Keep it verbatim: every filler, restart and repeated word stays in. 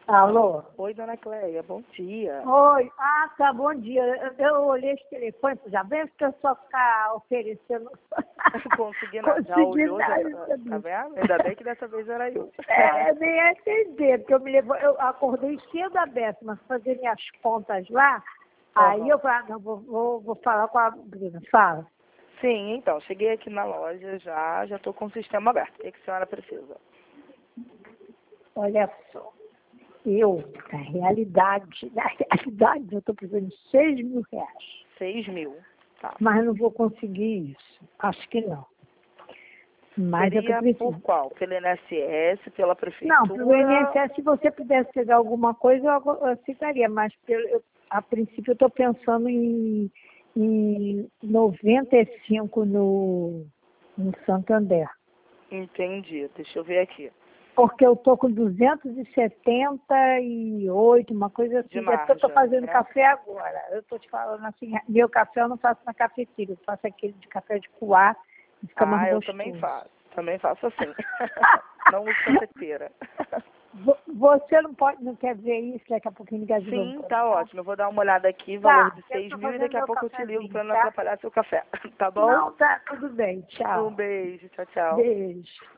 Alô? Oi, dona Cleia, bom dia. Oi, ah, tá, bom dia. Eu, eu olhei esse telefone, já vem que eu só ficar oferecendo. Consegui nada, já Consegui olhou, já, nada, tá vendo? Ainda bem que dessa vez era eu. É, nem a entender, porque eu me levo, eu acordei cedo a décima, fazer minhas contas lá, aí Uhum. eu falei, ah, não, vou, vou, vou falar com a Bruna, fala. Sim, então, cheguei aqui na loja já, já estou com o sistema aberto. O que, que a senhora precisa? Olha só, eu, na realidade, na realidade, eu estou precisando de seis mil reais, Seis mil. Tá. mas não vou conseguir isso, acho que não. Mas é o que eu Seria preciso. por qual? Pelo I N S S, pela prefeitura? Não, pelo I N S S, se você pudesse pegar alguma coisa, eu eu aceitaria, mas pelo, eu, a princípio eu estou pensando em, em noventa e cinco no, no Santander. Entendi. Deixa eu ver aqui. Porque eu estou com duzentos e setenta e oito, uma coisa assim. De É porque eu estou margem, fazendo né? café agora. Eu estou te falando assim, meu café eu não faço na cafeteira, eu faço aquele de café de coar, que fica mais Ah, eu gostoso. também faço. Também faço assim. Não uso cafeteira. Vo- Você não pode, não quer ver isso, daqui a pouquinho ligar de novo Sim, pra mim, tá não? ótimo. Eu vou dar uma olhada aqui, valor Tá, de eu seis estou mil e fazendo daqui a meu pouco eu te ligo cafezinho, para não tá? atrapalhar seu café. Tá bom? Não, tá, tudo bem, Um tchau. beijo. Tchau, tchau. Beijo.